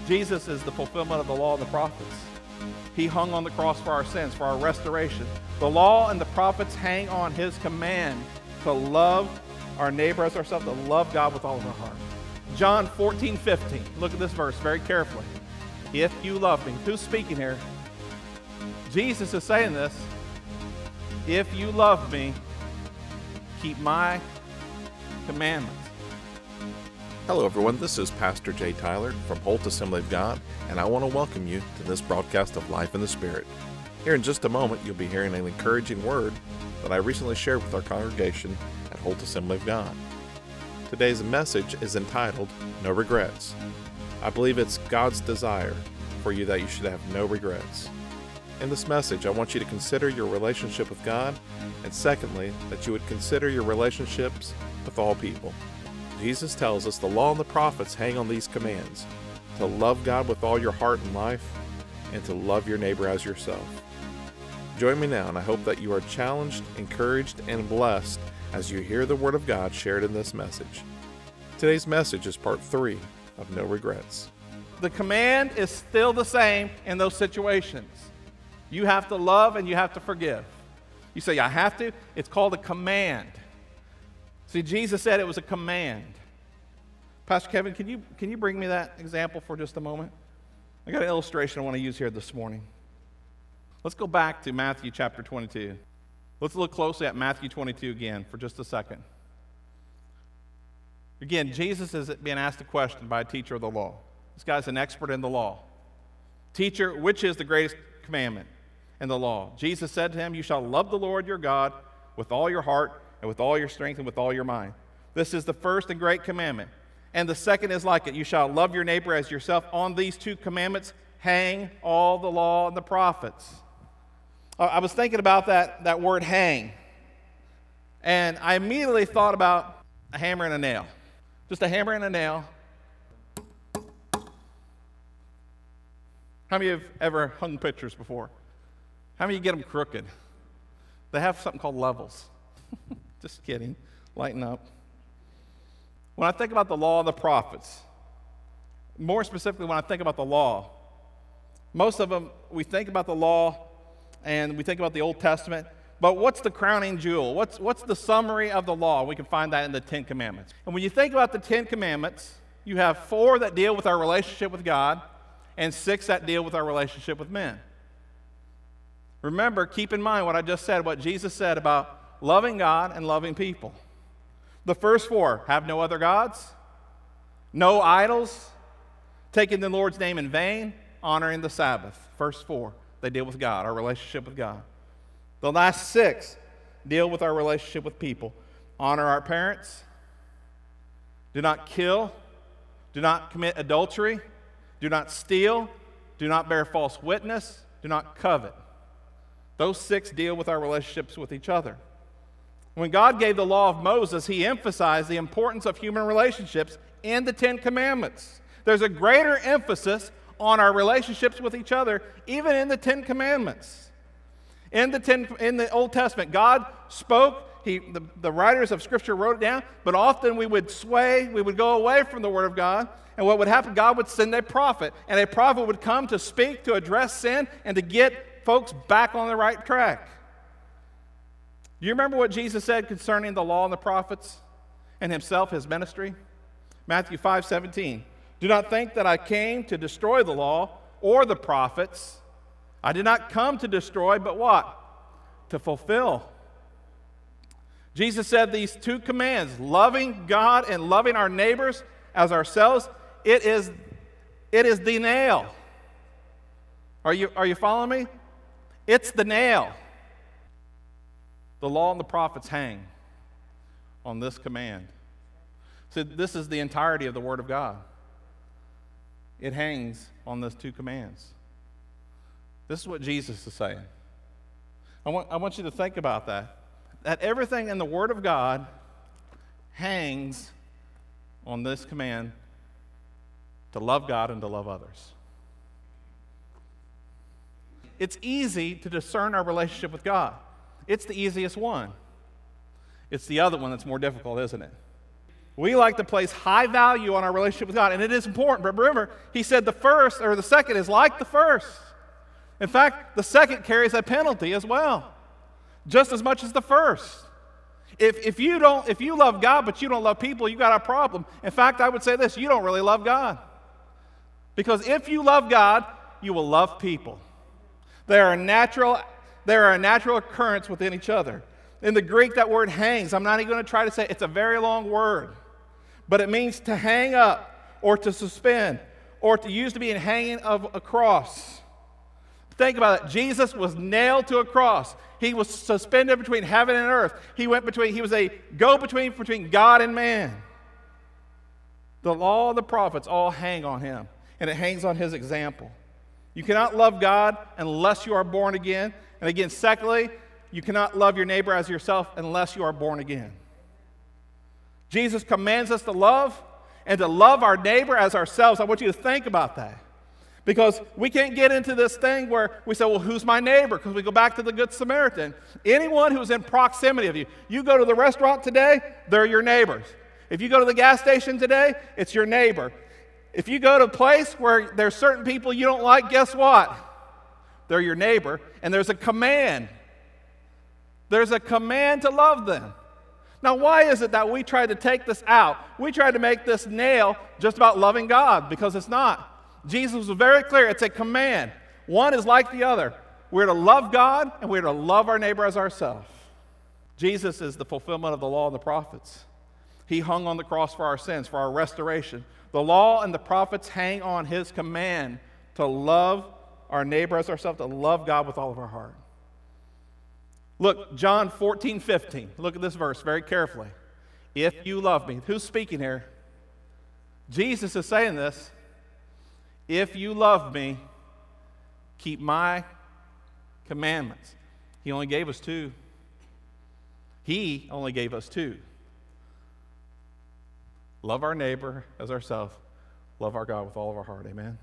Jesus is the fulfillment of the law and the prophets. He hung on the cross for our sins, for our restoration. The law and the prophets hang on his command to love our neighbor as ourselves, to love God with all of our heart. John 14:15. Look at this verse very carefully. If you love me. Who's speaking here? Jesus is saying this. If you love me, keep my commandments. Hello everyone, this is Pastor Jay Tyler from Holt Assembly of God, and I want to welcome you to this broadcast of Life in the Spirit. Here in just a moment, you'll be hearing an encouraging word that I recently shared with our congregation at Holt Assembly of God. Today's message is entitled, No Regrets. I believe it's God's desire for you that you should have no regrets. In this message, I want you to consider your relationship with God, and secondly, that you would consider your relationships with all people. Jesus tells us the law and the prophets hang on these commands: to love God with all your heart and life, and to love your neighbor as yourself. Join me now, and I hope that you are challenged, encouraged, and blessed as you hear the Word of God shared in this message. Today's message is part 3 of No Regrets. The command is still the same in those situations. You have to love and you have to forgive. You say, I have to? It's called a command. See, Jesus said it was a command. Pastor Kevin, can you bring me that example for just a moment? I got an illustration I want to use here this morning. Let's go back to Matthew chapter 22. Let's look closely at Matthew 22 again for just a second. Again, Jesus is being asked a question by a teacher of the law. This guy's an expert in the law. Teacher, which is the greatest commandment in the law? Jesus said to him, you shall love the Lord your God with all your heart and with all your strength and with all your mind. This is the first and great commandment. And the second is like it. You shall love your neighbor as yourself. On these 2 commandments hang all the law and the prophets. I was thinking about that word hang. And I immediately thought about a hammer and a nail. Just a hammer and a nail. How many of you have ever hung pictures before? How many of you get them crooked? They have something called levels. Just kidding. Lighten up. When I think about the law and the prophets, more specifically when I think about the law, most of them, we think about the law and we think about the Old Testament, but what's the crowning jewel? What's the summary of the law? We can find that in the 10 Commandments. And when you think about the 10 Commandments, you have 4 that deal with our relationship with God and 6 that deal with our relationship with men. Remember, keep in mind what I just said, what Jesus said about loving God and loving people. The first 4, have no other gods, no idols, taking the Lord's name in vain, honoring the Sabbath. First 4, they deal with God, our relationship with God. The last 6 deal with our relationship with people. Honor our parents, do not kill, do not commit adultery, do not steal, do not bear false witness, do not covet. Those 6 deal with our relationships with each other. When God gave the law of Moses, he emphasized the importance of human relationships in the 10 Commandments. There's a greater emphasis on our relationships with each other, even in the 10 Commandments. In the Old Testament, God spoke. The writers of Scripture wrote it down, but often we would go away from the Word of God, and what would happen, God would send a prophet, and a prophet would come to speak, to address sin, and to get folks back on the right track. Do you remember what Jesus said concerning the law and the prophets and himself, his ministry? Matthew 5:17. Do not think that I came to destroy the law or the prophets. I did not come to destroy, but what? To fulfill. Jesus said these 2 commands, loving God and loving our neighbors as ourselves, it is the nail. Are you following me? It's the nail. The law and the prophets hang on this command. So this is the entirety of the Word of God. It hangs on those 2 commands. This is what Jesus is saying. I want you to think about that. That everything in the Word of God hangs on this command to love God and to love others. It's easy to discern our relationship with God. It's the easiest one. It's the other one that's more difficult, isn't it? We like to place high value on our relationship with God, and it is important. But remember, he said the second is like the first. In fact, the second carries a penalty as well, just as much as the first. If you love God but you don't love people, you got a problem. In fact, I would say this: you don't really love God. Because if you love God, you will love people. They are a natural occurrence within each other. In the Greek, that word hangs, I'm not even going to try to say it. It's a very long word. But it means to hang up or to suspend or to use to be in hanging of a cross. Think about it. Jesus was nailed to a cross. He was suspended between heaven and earth. He was a go-between between God and man. The law and the prophets all hang on him, and it hangs on his example. You cannot love God unless you are born again. And again, secondly, you cannot love your neighbor as yourself unless you are born again. Jesus commands us to love and to love our neighbor as ourselves. I want you to think about that. Because we can't get into this thing where we say, well, who's my neighbor? Because we go back to the Good Samaritan. Anyone who's in proximity of you. You go to the restaurant today, they're your neighbors. If you go to the gas station today, it's your neighbor. If you go to a place where there's certain people you don't like, guess what? They're your neighbor. And there's a command. There's a command to love them. Now, why is it that we try to take this out? We try to make this nail just about loving God, because it's not. Jesus was very clear. It's a command. One is like the other. We're to love God and we're to love our neighbor as ourselves. Jesus is the fulfillment of the law and the prophets. He hung on the cross for our sins, for our restoration. The law and the prophets hang on his command to love our neighbor as ourselves, to love God with all of our heart. Look, John 14:15. Look at this verse very carefully. If you love me. Who's speaking here? Jesus is saying this. If you love me, keep my commandments. He only gave us two. He only gave us two. Love our neighbor as ourselves. Love our God with all of our heart. Amen?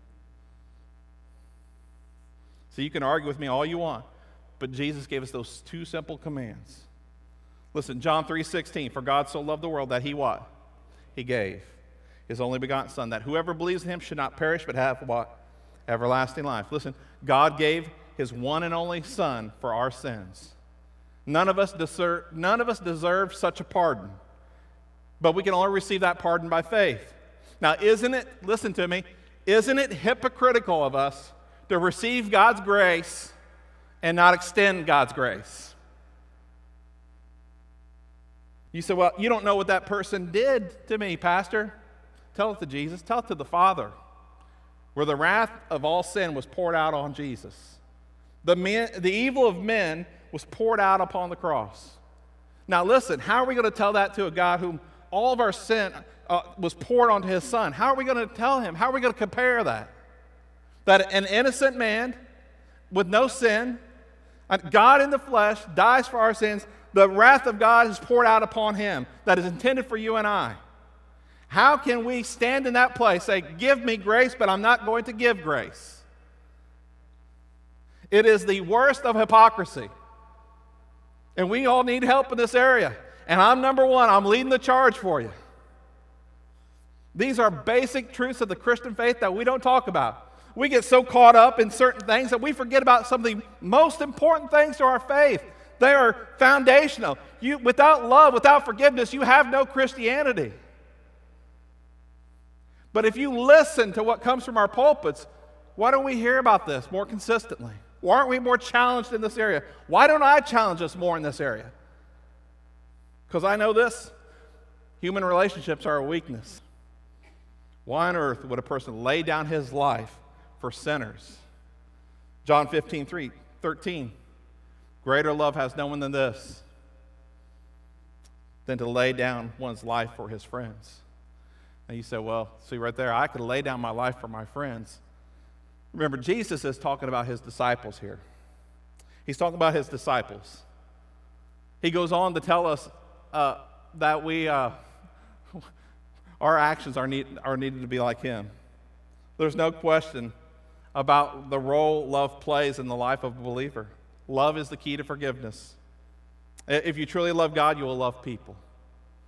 So you can argue with me all you want, but Jesus gave us those two simple commands. Listen, John 3:16, for God so loved the world that he what? He gave his only begotten Son, that whoever believes in him should not perish but have what? Everlasting life. Listen, God gave his one and only Son for our sins. None of us deserve such a pardon, but we can only receive that pardon by faith. Now, listen to me, isn't it hypocritical of us to receive God's grace and not extend God's grace? You say, well, you don't know what that person did to me, Pastor. Tell it to Jesus. Tell it to the Father, where the wrath of all sin was poured out on Jesus. The evil of men was poured out upon the cross. Now listen, how are we going to tell that to a God whom all of our sin was poured onto his Son? How are we going to tell him? How are we going to compare that? That an innocent man with no sin, God in the flesh, dies for our sins. The wrath of God is poured out upon him that is intended for you and I. How can we stand in that place, say, give me grace, but I'm not going to give grace? It is the worst of hypocrisy. And we all need help in this area. And I'm number one. I'm leading the charge for you. These are basic truths of the Christian faith that we don't talk about. We get so caught up in certain things that we forget about some of the most important things to our faith. They are foundational. Without love, without forgiveness, you have no Christianity. But if you listen to what comes from our pulpits, why don't we hear about this more consistently? Why aren't we more challenged in this area? Why don't I challenge us more in this area? Because I know this, human relationships are a weakness. Why on earth would a person lay down his life for sinners? John 15:13. Greater love has no one than this, than to lay down one's life for his friends. And you say, well, see right there, I could lay down my life for my friends. Remember, Jesus is talking about his disciples here. He's talking about his disciples. He goes on to tell us that our actions are needed to be like him. There's no question about the role love plays in the life of a believer. Love is the key to forgiveness. If you truly love God, you will love people.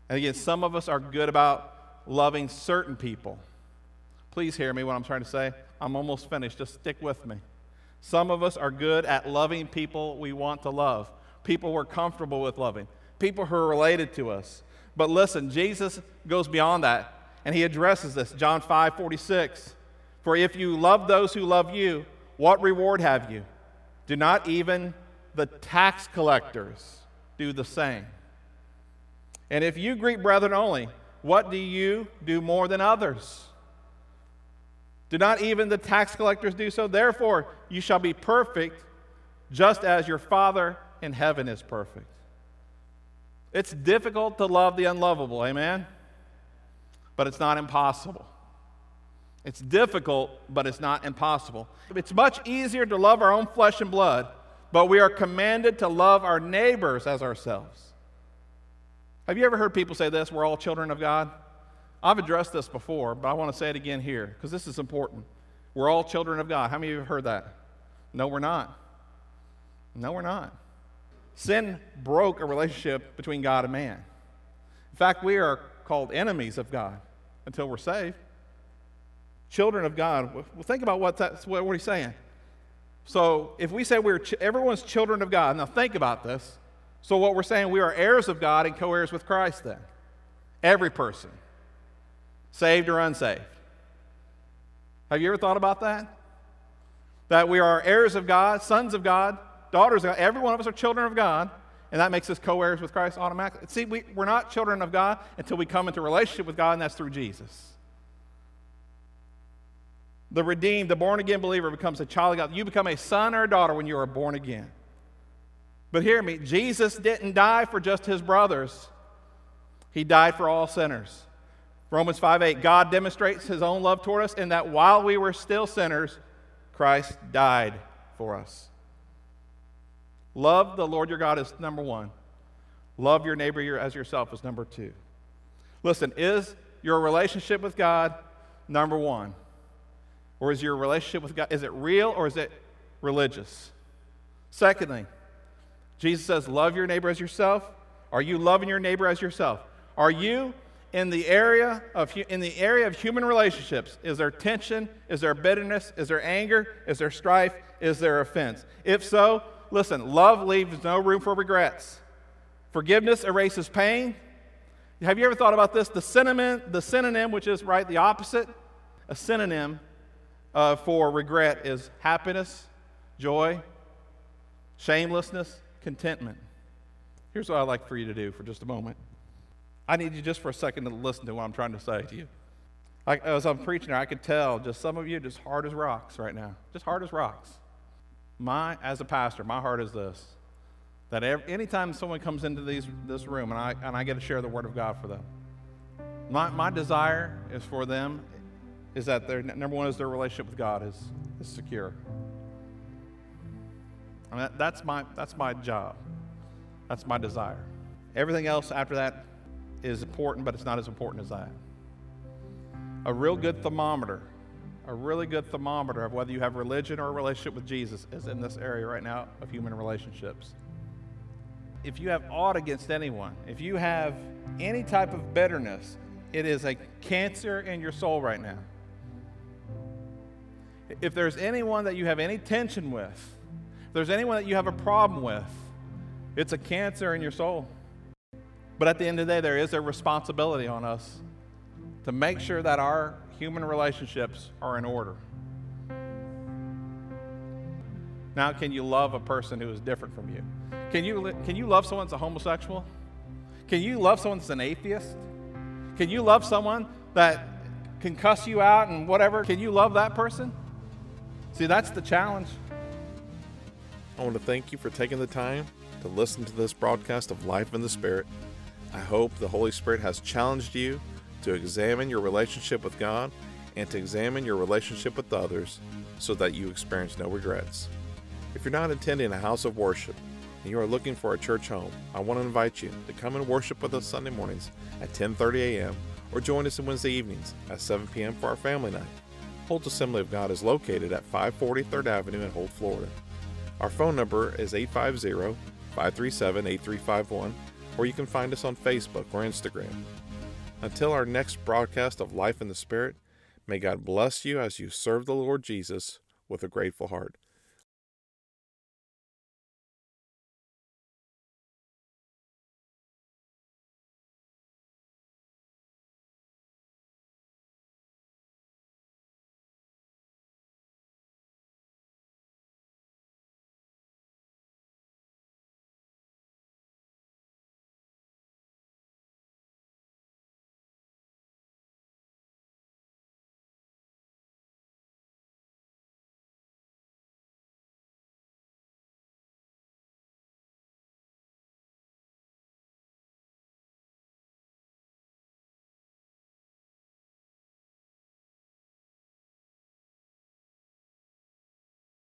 And again, some of us are good about loving certain people. Please hear me what I'm trying to say. I'm almost finished. Just stick with me. Some of us are good at loving people we want to love, people we're comfortable with loving, people who are related to us. But listen, Jesus goes beyond that, and he addresses this. John 5:46. For if you love those who love you, what reward have you? Do not even the tax collectors do the same? And if you greet brethren only, what do you do more than others? Do not even the tax collectors do so? Therefore, you shall be perfect, just as your Father in heaven is perfect. It's difficult to love the unlovable, amen? But it's not impossible. It's difficult, but it's not impossible. It's much easier to love our own flesh and blood, but we are commanded to love our neighbors as ourselves. Have you ever heard people say this, we're all children of God? I've addressed this before, but I want to say it again here, because this is important. We're all children of God. How many of you have heard that? No, we're not. No, we're not. Sin broke a relationship between God and man. In fact, we are called enemies of God until we're saved. Children of God. Well, think about what he's saying. So if we say everyone's children of God, now think about this. So what we're saying, we are heirs of God and co-heirs with Christ then. Every person, saved or unsaved. Have you ever thought about that? That we are heirs of God, sons of God, daughters of God. Every one of us are children of God, and that makes us co-heirs with Christ automatically. See, we're not children of God until we come into relationship with God, and that's through Jesus. The redeemed, the born-again believer becomes a child of God. You become a son or a daughter when you are born again. But hear me, Jesus didn't die for just his brothers. He died for all sinners. Romans 5:8, God demonstrates his own love toward us in that while we were still sinners, Christ died for us. Love the Lord your God is number one. Love your neighbor as yourself is number two. Listen, is your relationship with God number one? Or is your relationship with God, is it real or is it religious? Secondly, Jesus says, love your neighbor as yourself. Are you loving your neighbor as yourself? Are you in the area of human relationships? Is there tension? Is there bitterness? Is there anger? Is there strife? Is there offense? If so, listen, love leaves no room for regrets. Forgiveness erases pain. Have you ever thought about this? The synonym, which is right the opposite, a synonym for regret is happiness, joy, shamelessness, contentment. Here's what I'd like for you to do for just a moment. I need you just for a second to listen to what I'm trying to say to you. As I'm preaching here, I could tell just some of you just hard as rocks right now. Just hard as rocks. As a pastor, my heart is this, that anytime someone comes into this room and I get to share the Word of God for them, my desire is for them is that their number one is their relationship with God is secure. I mean, that's my job. That's my desire. Everything else after that is important, but it's not as important as that. A really good thermometer of whether you have religion or a relationship with Jesus is in this area right now of human relationships. If you have aught against anyone, if you have any type of bitterness, it is a cancer in your soul right now. If there's anyone that you have any tension with, if there's anyone that you have a problem with, it's a cancer in your soul. But at the end of the day, there is a responsibility on us to make sure that our human relationships are in order. Now, can you love a person who is different from you? Can you love someone that's a homosexual? Can you love someone that's an atheist? Can you love someone that can cuss you out and whatever? Can you love that person? See, that's the challenge. I want to thank you for taking the time to listen to this broadcast of Life in the Spirit. I hope the Holy Spirit has challenged you to examine your relationship with God and to examine your relationship with others so that you experience no regrets. If you're not attending a house of worship and you are looking for a church home, I want to invite you to come and worship with us Sunday mornings at 10:30 a.m. or join us on Wednesday evenings at 7 p.m. for our family night. Holt Assembly of God is located at 540 3rd Avenue in Holt, Florida. Our phone number is 850-537-8351, or you can find us on Facebook or Instagram. Until our next broadcast of Life in the Spirit, may God bless you as you serve the Lord Jesus with a grateful heart.